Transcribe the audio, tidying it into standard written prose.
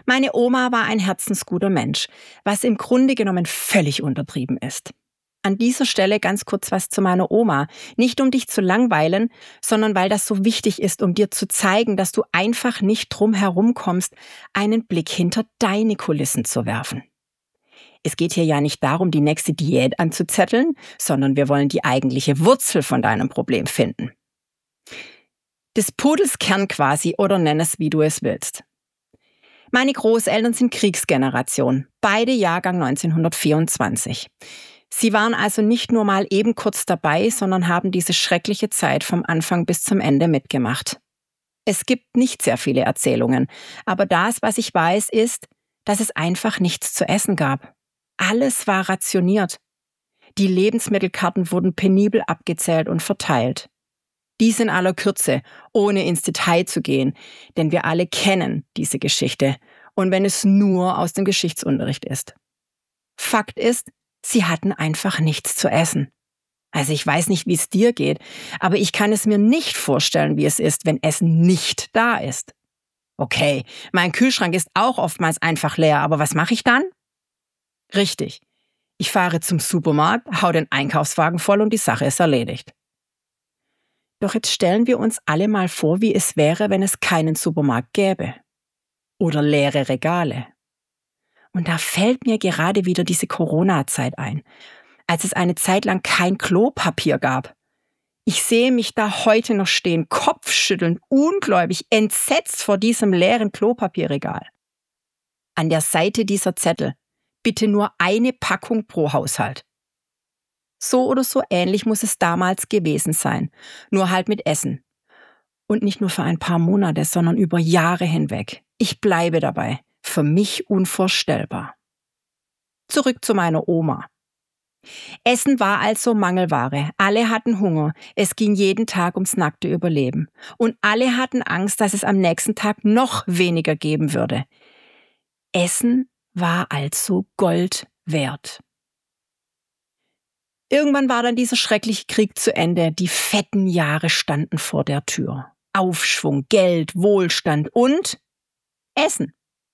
Meine Oma war ein herzensguter Mensch, was im Grunde genommen völlig untertrieben ist. An dieser Stelle ganz kurz was zu meiner Oma. Nicht um dich zu langweilen, sondern weil das so wichtig ist, um dir zu zeigen, dass du einfach nicht drum herum kommst, einen Blick hinter deine Kulissen zu werfen. Es geht hier ja nicht darum, die nächste Diät anzuzetteln, sondern wir wollen die eigentliche Wurzel von deinem Problem finden. Des Pudels Kern quasi, oder nenn es, wie du es willst. Meine Großeltern sind Kriegsgeneration, beide Jahrgang 1924. Sie waren also nicht nur mal eben kurz dabei, sondern haben diese schreckliche Zeit vom Anfang bis zum Ende mitgemacht. Es gibt nicht sehr viele Erzählungen, aber das, was ich weiß, ist, dass es einfach nichts zu essen gab. Alles war rationiert. Die Lebensmittelkarten wurden penibel abgezählt und verteilt. Dies in aller Kürze, ohne ins Detail zu gehen, denn wir alle kennen diese Geschichte, und wenn es nur aus dem Geschichtsunterricht ist. Fakt ist, sie hatten einfach nichts zu essen. Also ich weiß nicht, wie es dir geht, aber ich kann es mir nicht vorstellen, wie es ist, wenn Essen nicht da ist. Okay, mein Kühlschrank ist auch oftmals einfach leer, aber was mache ich dann? Richtig, ich fahre zum Supermarkt, hau den Einkaufswagen voll und die Sache ist erledigt. Doch jetzt stellen wir uns alle mal vor, wie es wäre, wenn es keinen Supermarkt gäbe. Oder leere Regale. Und da fällt mir gerade wieder diese Corona-Zeit ein, als es eine Zeit lang kein Klopapier gab. Ich sehe mich da heute noch stehen, kopfschüttelnd, ungläubig, entsetzt vor diesem leeren Klopapierregal. An der Seite dieser Zettel: bitte nur eine Packung pro Haushalt. So oder so ähnlich muss es damals gewesen sein, nur halt mit Essen. Und nicht nur für ein paar Monate, sondern über Jahre hinweg. Ich bleibe dabei. Für mich unvorstellbar. Zurück zu meiner Oma. Essen war also Mangelware. Alle hatten Hunger. Es ging jeden Tag ums nackte Überleben. Und alle hatten Angst, dass es am nächsten Tag noch weniger geben würde. Essen war also Gold wert. Irgendwann war dann dieser schreckliche Krieg zu Ende. Die fetten Jahre standen vor der Tür. Aufschwung, Geld, Wohlstand und Essen.